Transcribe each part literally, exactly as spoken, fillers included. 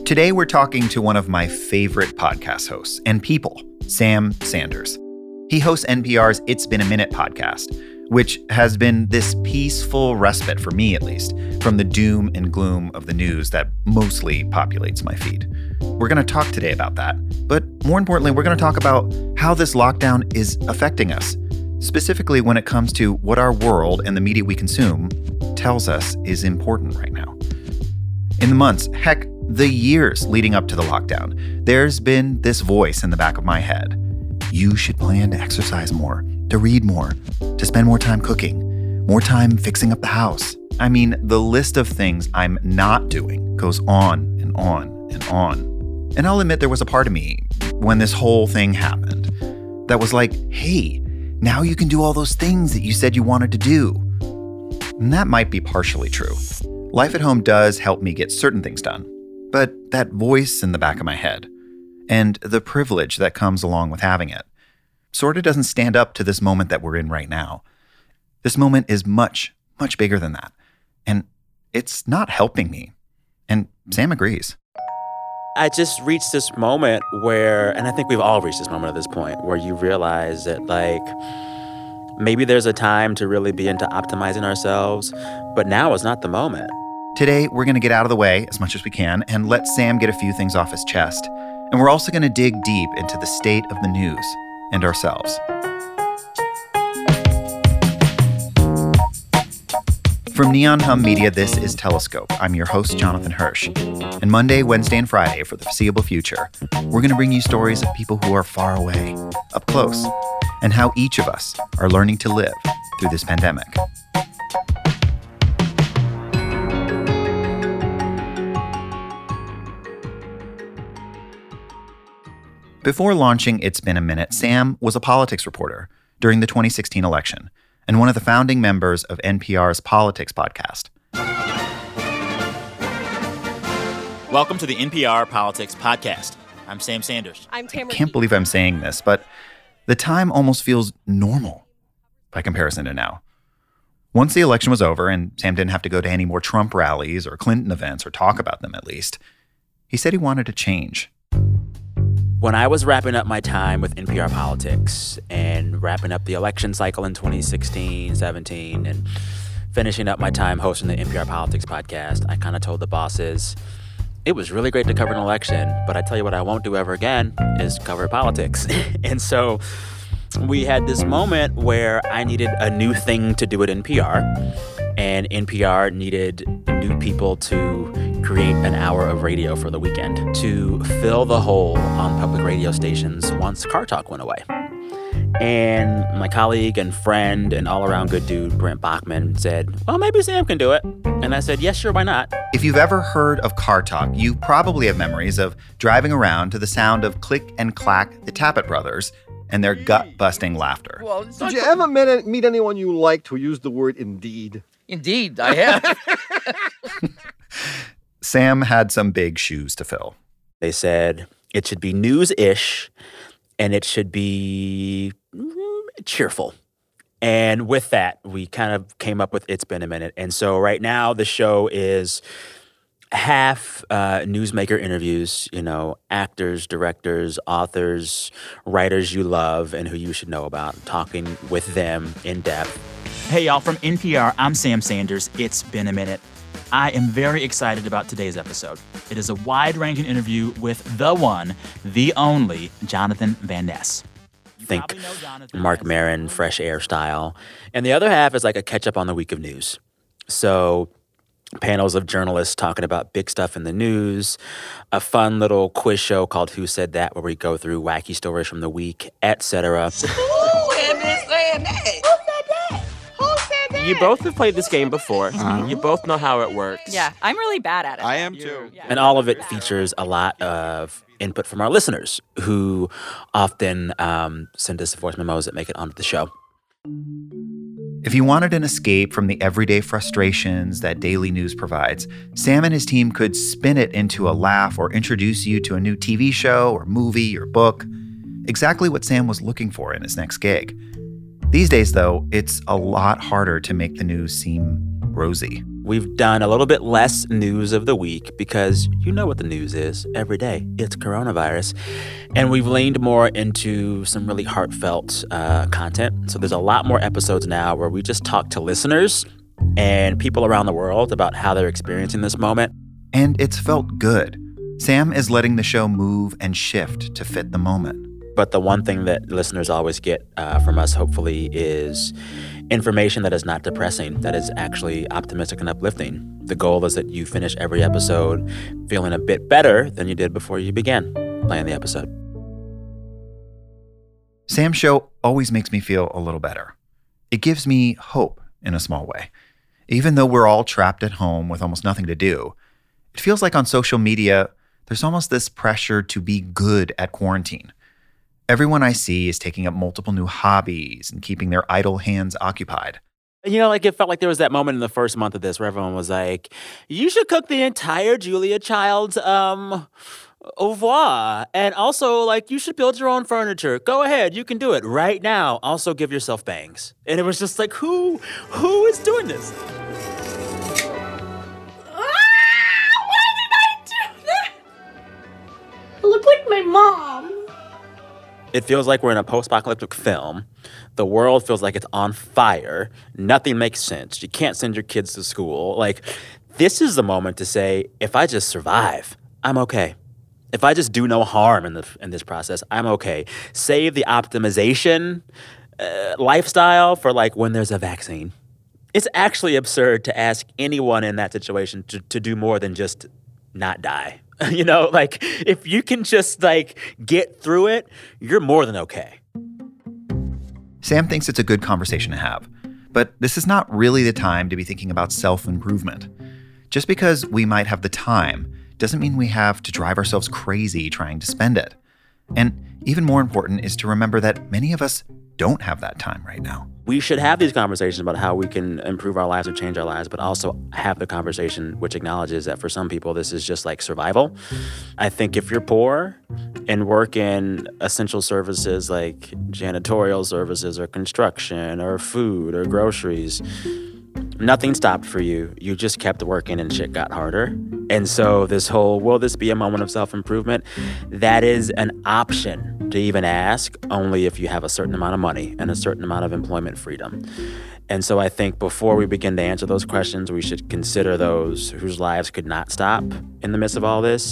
Today, we're talking to one of my favorite podcast hosts and people, Sam Sanders. He hosts N P R's It's Been a Minute podcast, which has been this peaceful respite, for me at least, from the doom and gloom of the news that mostly populates my feed. We're going to talk today about that. But more importantly, we're going to talk about how this lockdown is affecting us, specifically when it comes to what our world and the media we consume tells us is important right now. In the months, heck, the years leading up to the lockdown, there's been this voice in the back of my head. You should plan to exercise more, to read more, to spend more time cooking, more time fixing up the house. I mean, the list of things I'm not doing goes on and on and on. And I'll admit there was a part of me when this whole thing happened that was like, hey, now you can do all those things that you said you wanted to do. And that might be partially true. Life at home does help me get certain things done. But that voice in the back of my head and the privilege that comes along with having it sort of doesn't stand up to this moment that we're in right now. This moment is much, much bigger than that. And it's not helping me. And Sam agrees. I just reached this moment where, and I think we've all reached this moment at this point, where you realize that, like, maybe there's a time to really be into optimizing ourselves, but now is not the moment. Today, we're going to get out of the way as much as we can and let Sam get a few things off his chest. And we're also going to dig deep into the state of the news and ourselves. From Neon Hum Media, this is Telescope. I'm your host, Jonathan Hirsch. And Monday, Wednesday, and Friday for the foreseeable future, we're going to bring you stories of people who are far away, up close, and how each of us are learning to live through this pandemic. Before launching It's Been a Minute, Sam was a politics reporter during the twenty sixteen election and one of the founding members of N P R's Politics podcast. Welcome to the N P R Politics Podcast. I'm Sam Sanders. I'm Tamara. I can't believe I'm saying this, but the time almost feels normal by comparison to now. Once the election was over and Sam didn't have to go to any more Trump rallies or Clinton events or talk about them at least, he said he wanted to change. When I was wrapping up my time with N P R Politics and wrapping up the election cycle in twenty sixteen, seventeen, and finishing up my time hosting the N P R Politics podcast, I kind of told the bosses, it was really great to cover an election, but I tell you what I won't do ever again is cover politics. And so we had this moment where I needed a new thing to do at N P R, and N P R needed new people to create an hour of radio for the weekend to fill the hole on public radio stations once Car Talk went away. And my colleague and friend and all-around good dude, Brent Bachman, said, well, maybe Sam can do it. And I said, yes, sure, why not? If you've ever heard of Car Talk, you probably have memories of driving around to the sound of Click and Clack, the Tappet brothers, and their gut-busting laughter. Well, did you ever meet, meet anyone you liked who used the word indeed? Indeed, I have. Sam had some big shoes to fill. They said it should be news-ish, and it should be mm, cheerful. And with that, we kind of came up with It's Been a Minute. And so right now, the show is half uh, newsmaker interviews, you know, actors, directors, authors, writers you love and who you should know about, talking with them in depth. Hey, y'all, from N P R, I'm Sam Sanders. It's Been a Minute. I am very excited about today's episode. It is a wide-ranging interview with the one, the only, Jonathan Van Ness. Think Marc Maron, Fresh Air style. And the other half is like a catch-up on the week of news. So panels of journalists talking about big stuff in the news, a fun little quiz show called Who Said That, where we go through wacky stories from the week, et cetera. Who said that? You both have played this game before. Uh-huh. You both know how it works. Yeah, I'm really bad at it. I am too. And all of it features a lot of input from our listeners who often um, send us voice memos that make it onto the show. If you wanted an escape from the everyday frustrations that daily news provides, Sam and his team could spin it into a laugh or introduce you to a new T V show or movie or book. Exactly what Sam was looking for in his next gig. These days, though, it's a lot harder to make the news seem rosy. We've done a little bit less news of the week because you know what the news is every day. It's coronavirus. And we've leaned more into some really heartfelt uh, content. So there's a lot more episodes now where we just talk to listeners and people around the world about how they're experiencing this moment. And it's felt good. Sam is letting the show move and shift to fit the moment. But the one thing that listeners always get uh, from us, hopefully, is information that is not depressing, that is actually optimistic and uplifting. The goal is that you finish every episode feeling a bit better than you did before you began playing the episode. Sam's show always makes me feel a little better. It gives me hope in a small way. Even though we're all trapped at home with almost nothing to do, it feels like on social media, there's almost this pressure to be good at quarantine. Everyone I see is taking up multiple new hobbies and keeping their idle hands occupied. You know, like it felt like there was that moment in the first month of this where everyone was like, you should cook the entire Julia Child's um, au revoir. And also, like, you should build your own furniture. Go ahead. You can do it right now. Also, give yourself bangs. And it was just like, who, who is doing this? Look like my mom. It feels like we're in a post-apocalyptic film. The world feels like it's on fire. Nothing makes sense. You can't send your kids to school. Like, this is the moment to say, if I just survive, I'm okay. If I just do no harm in the in this process, I'm okay. Save the optimization uh, lifestyle for, like, when there's a vaccine. It's actually absurd to ask anyone in that situation to, to do more than just not die. You know, like, if you can just, like, get through it, you're more than okay. Sam thinks it's a good conversation to have, but this is not really the time to be thinking about self-improvement. Just because we might have the time doesn't mean we have to drive ourselves crazy trying to spend it. And even more important is to remember that many of us don't have that time right now. We should have these conversations about how we can improve our lives or change our lives, but also have the conversation which acknowledges that for some people, this is just like survival. I think if you're poor and work in essential services like janitorial services or construction or food or groceries, nothing stopped for you. You just kept working and shit got harder. And so this whole, will this be a moment of self-improvement? That is an option to even ask only if you have a certain amount of money and a certain amount of employment freedom. And so I think before we begin to answer those questions, we should consider those whose lives could not stop in the midst of all this.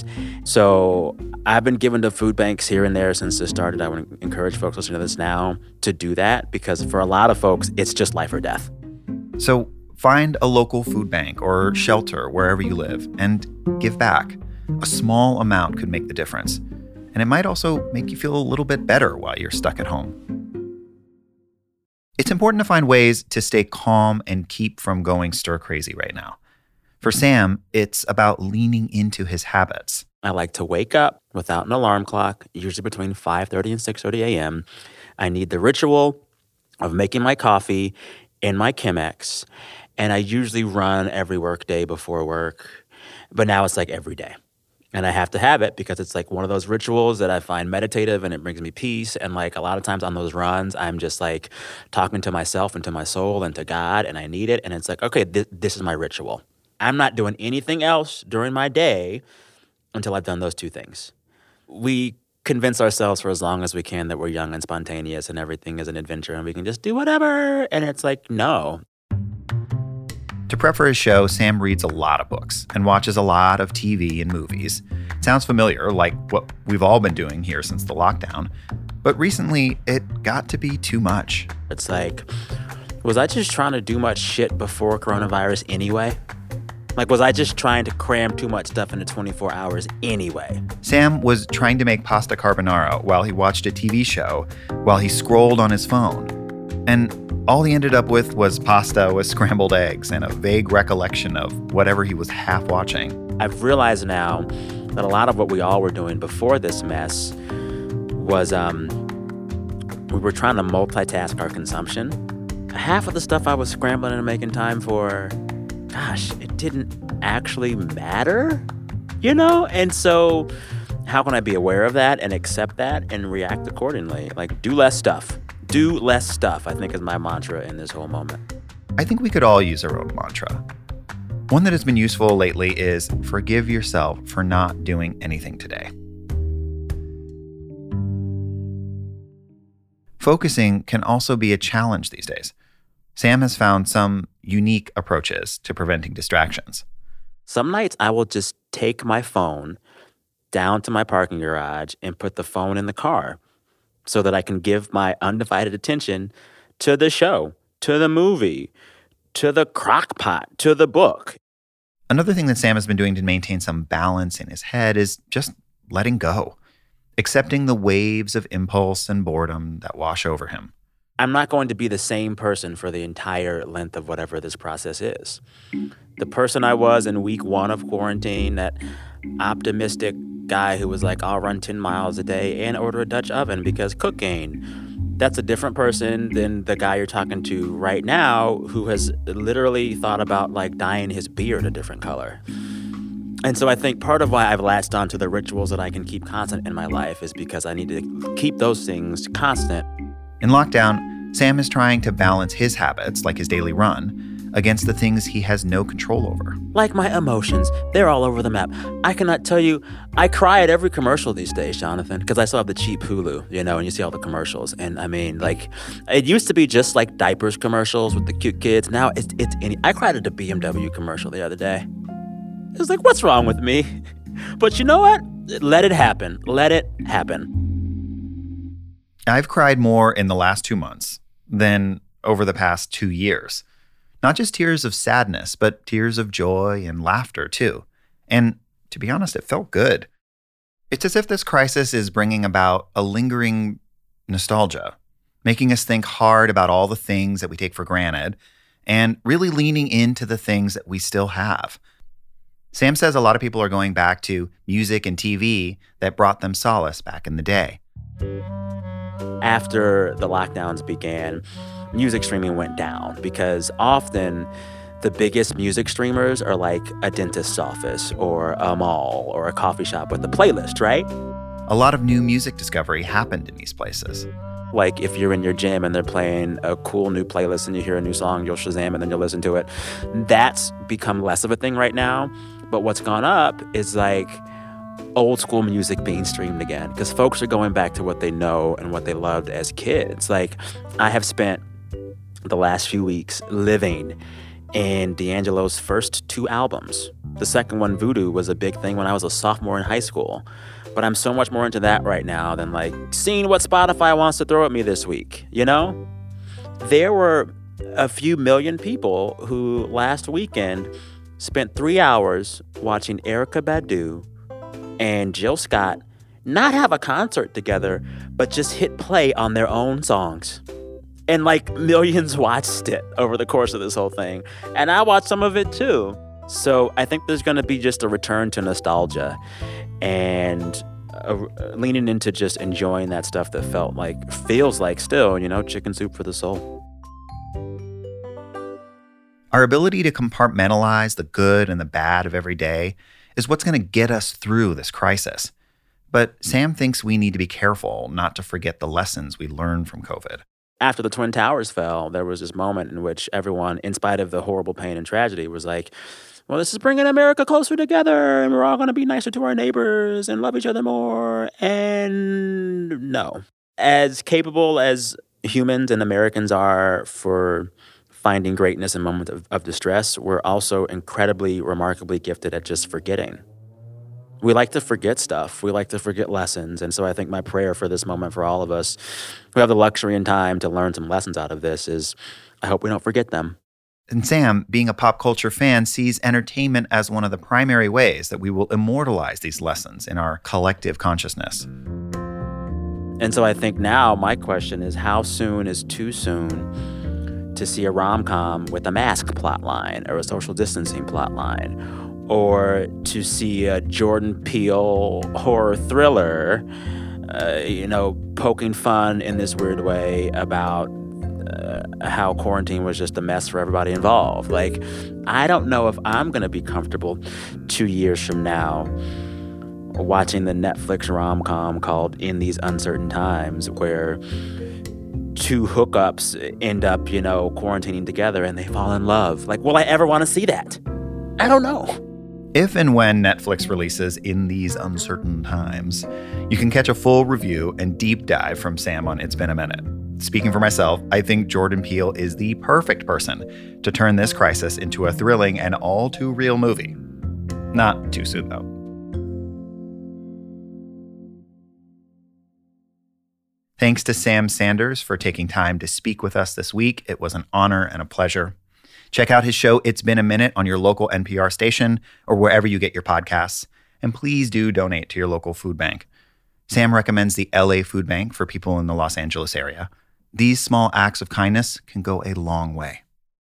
So I've been given to food banks here and there since this started. I would encourage folks listening to this now to do that because for a lot of folks, it's just life or death. So find a local food bank or shelter wherever you live and give back. A small amount could make the difference. And it might also make you feel a little bit better while you're stuck at home. It's important to find ways to stay calm and keep from going stir crazy right now. For Sam, it's about leaning into his habits. I like to wake up without an alarm clock, usually between five thirty and six thirty a.m. I need the ritual of making my coffee in my Chemex. And I usually run every work day before work. But now it's like every day. And I have to have it because it's like one of those rituals that I find meditative and it brings me peace. And like a lot of times on those runs, I'm just like talking to myself and to my soul and to God and I need it. And it's like, okay, th- this is my ritual. I'm not doing anything else during my day until I've done those two things. We convince ourselves for as long as we can that we're young and spontaneous and everything is an adventure and we can just do whatever. And it's like, no. To prep for his show, Sam reads a lot of books and watches a lot of T V and movies. It sounds familiar, like what we've all been doing here since the lockdown. But recently, it got to be too much. It's like, was I just trying to do much shit before coronavirus anyway? Like, was I just trying to cram too much stuff into twenty-four hours anyway? Sam was trying to make pasta carbonara while he watched a T V show, while he scrolled on his phone. And all he ended up with was pasta with scrambled eggs and a vague recollection of whatever he was half watching. I've realized now that a lot of what we all were doing before this mess was um, we were trying to multitask our consumption. Half of the stuff I was scrambling and making time for, gosh, it didn't actually matter, you know? And so how can I be aware of that and accept that and react accordingly? Like, do less stuff. Do less stuff, I think, is my mantra in this whole moment. I think we could all use our own mantra. One that has been useful lately is forgive yourself for not doing anything today. Focusing can also be a challenge these days. Sam has found some unique approaches to preventing distractions. Some nights I will just take my phone down to my parking garage and put the phone in the car so that I can give my undivided attention to the show, to the movie, to the crock pot, to the book. Another thing that Sam has been doing to maintain some balance in his head is just letting go, accepting the waves of impulse and boredom that wash over him. I'm not going to be the same person for the entire length of whatever this process is. The person I was in week one of quarantine, that optimistic guy who was like, I'll run ten miles a day and order a Dutch oven because cooking. That's a different person than the guy you're talking to right now who has literally thought about like dyeing his beard a different color. And so I think part of why I've latched onto the rituals that I can keep constant in my life is because I need to keep those things constant. In lockdown, Sam is trying to balance his habits, like his daily run, against the things he has no control over. Like my emotions. They're all over the map. I cannot tell you, I cry at every commercial these days, Jonathan, because I still have the cheap Hulu, you know, and you see all the commercials. And I mean, like, it used to be just like diapers commercials with the cute kids. Now it's, it's any, I cried at a B M W commercial the other day. It was like, what's wrong with me? But you know what? Let it happen. Let it happen. I've cried more in the last two months than over the past two years. Not just tears of sadness, but tears of joy and laughter, too. And to be honest, it felt good. It's as if this crisis is bringing about a lingering nostalgia, making us think hard about all the things that we take for granted and really leaning into the things that we still have. Sam says a lot of people are going back to music and T V that brought them solace back in the day. After the lockdowns began, music streaming went down because often the biggest music streamers are like a dentist's office or a mall or a coffee shop with a playlist, right? A lot of new music discovery happened in these places. Like if you're in your gym and they're playing a cool new playlist and you hear a new song, you'll Shazam and then you'll listen to it. That's become less of a thing right now. But what's gone up is like old school music being streamed again because folks are going back to what they know and what they loved as kids. Like I have spent the last few weeks living in D'Angelo's first two albums. The second one, Voodoo, was a big thing when I was a sophomore in high school. But I'm so much more into that right now than like seeing what Spotify wants to throw at me this week, you know? There were a few million people who last weekend spent three hours watching Erykah Badu and Jill Scott not have a concert together, but just hit play on their own songs. And like millions watched it over the course of this whole thing. And I watched some of it too. So I think there's going to be just a return to nostalgia and uh, leaning into just enjoying that stuff that felt like, feels like still, you know, chicken soup for the soul. Our ability to compartmentalize the good and the bad of every day is what's going to get us through this crisis. But Sam thinks we need to be careful not to forget the lessons we learned from COVID. After the Twin Towers fell, there was this moment in which everyone, in spite of the horrible pain and tragedy, was like, well, this is bringing America closer together, and we're all going to be nicer to our neighbors and love each other more. And no. As capable as humans and Americans are for finding greatness in moments of, of distress, we're also incredibly, remarkably gifted at just forgetting. We like to forget stuff. We like to forget lessons. And so I think my prayer for this moment for all of us who have the luxury and time to learn some lessons out of this is I hope we don't forget them. And Sam, being a pop culture fan, sees entertainment as one of the primary ways that we will immortalize these lessons in our collective consciousness. And so I think now my question is, how soon is too soon to see a rom-com with a mask plotline or a social distancing plotline? Or to see a Jordan Peele horror thriller, uh, you know, poking fun in this weird way about uh, how quarantine was just a mess for everybody involved. Like, I don't know if I'm going to be comfortable two years from now watching the Netflix rom-com called In These Uncertain Times, where two hookups end up, you know, quarantining together and they fall in love. Like, will I ever want to see that? I don't know. If and when Netflix releases In These Uncertain Times, you can catch a full review and deep dive from Sam on It's Been a Minute. Speaking for myself, I think Jordan Peele is the perfect person to turn this crisis into a thrilling and all too real movie. Not too soon, though. Thanks to Sam Sanders for taking time to speak with us this week. It was an honor and a pleasure. Check out his show, It's Been a Minute, on your local N P R station or wherever you get your podcasts. And please do donate to your local food bank. Sam recommends the L A Food Bank for people in the Los Angeles area. These small acts of kindness can go a long way.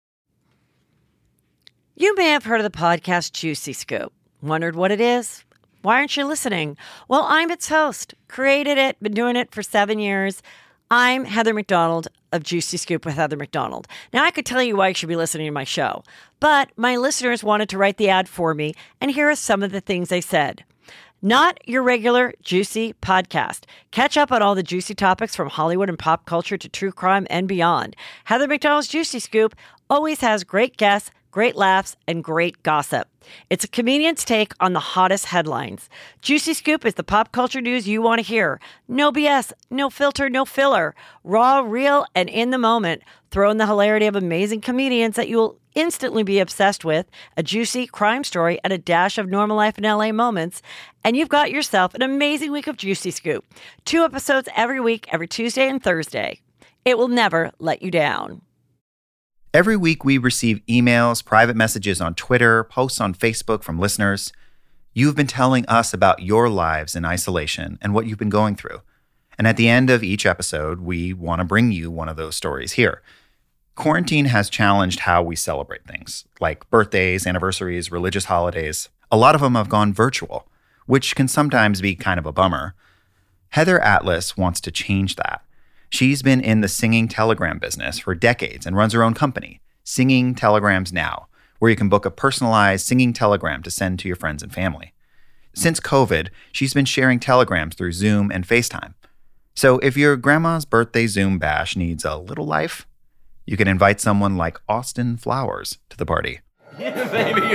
You may have heard of the podcast Juicy Scoop. Wondered what it is? Why aren't you listening? Well, I'm its host. Created it, been doing it for seven years. I'm Heather McDonald of Juicy Scoop with Heather McDonald. Now, I could tell you why you should be listening to my show, but my listeners wanted to write the ad for me, and here are some of the things they said. Not your regular juicy podcast. Catch up on all the juicy topics from Hollywood and pop culture to true crime and beyond. Heather McDonald's Juicy Scoop always has great guests, great laughs, and great gossip. It's a comedian's take on the hottest headlines. Juicy Scoop is the pop culture news you want to hear. No B S, no filter, no filler. Raw, real, and in the moment. Throw in the hilarity of amazing comedians that you will instantly be obsessed with, a juicy crime story, and a dash of normal life in L A moments, and you've got yourself an amazing week of Juicy Scoop. Two episodes every week, every Tuesday and Thursday. It will never let you down. Every week we receive emails, private messages on Twitter, posts on Facebook from listeners. You've been telling us about your lives in isolation and what you've been going through. And at the end of each episode, we want to bring you one of those stories here. Quarantine has challenged how we celebrate things, like birthdays, anniversaries, religious holidays. A lot of them have gone virtual, which can sometimes be kind of a bummer. Heather Atlas wants to change that. She's been in the singing telegram business for decades and runs her own company, Singing Telegrams Now, where you can book a personalized singing telegram to send to your friends and family. Since COVID, she's been sharing telegrams through Zoom and FaceTime. So if your grandma's birthday Zoom bash needs a little life, you can invite someone like Austin Flowers to the party. Yeah, baby.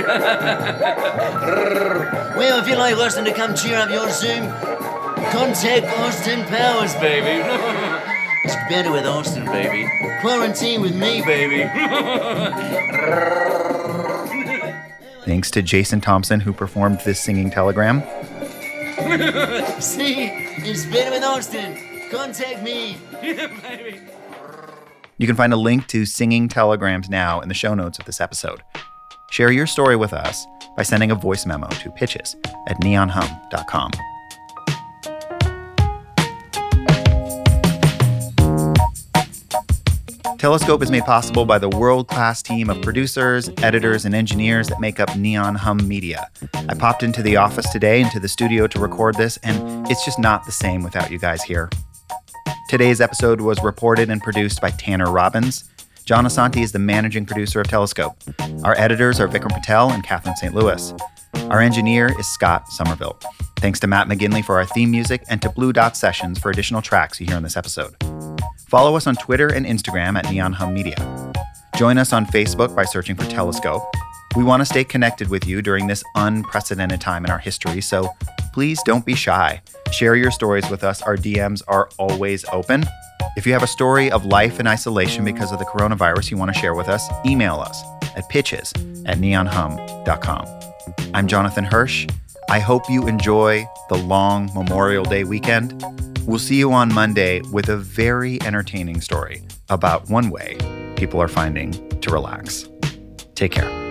Well, if you'd like Austin to come cheer up your Zoom, contact Austin Powers, baby. It's better with Austin, baby. Quarantine with me, baby. Thanks to Jason Thompson, who performed this singing telegram. See, it's better with Austin. Contact me. Yeah, baby. You can find a link to Singing Telegrams Now in the show notes of this episode. Share your story with us by sending a voice memo to pitches at neon hum dot com. Telescope is made possible by the world-class team of producers, editors, and engineers that make up Neon Hum Media. I popped into the office today, into the studio to record this, and it's just not the same without you guys here. Today's episode was reported and produced by Tanner Robbins. John Asante is the managing producer of Telescope. Our editors are Vikram Patel and Catherine Saint Louis. Our engineer is Scott Somerville. Thanks to Matt McGinley for our theme music and to Blue Dot Sessions for additional tracks you hear in this episode. Follow us on Twitter and Instagram at Neon Hum Media. Join us on Facebook by searching for Telescope. We want to stay connected with you during this unprecedented time in our history, so please don't be shy. Share your stories with us. Our D Ms are always open. If you have a story of life in isolation because of the coronavirus you want to share with us, email us at pitches at neon hum dot com. I'm Jonathan Hirsch. I hope you enjoy the long Memorial Day weekend. We'll see you on Monday with a very entertaining story about one way people are finding to relax. Take care.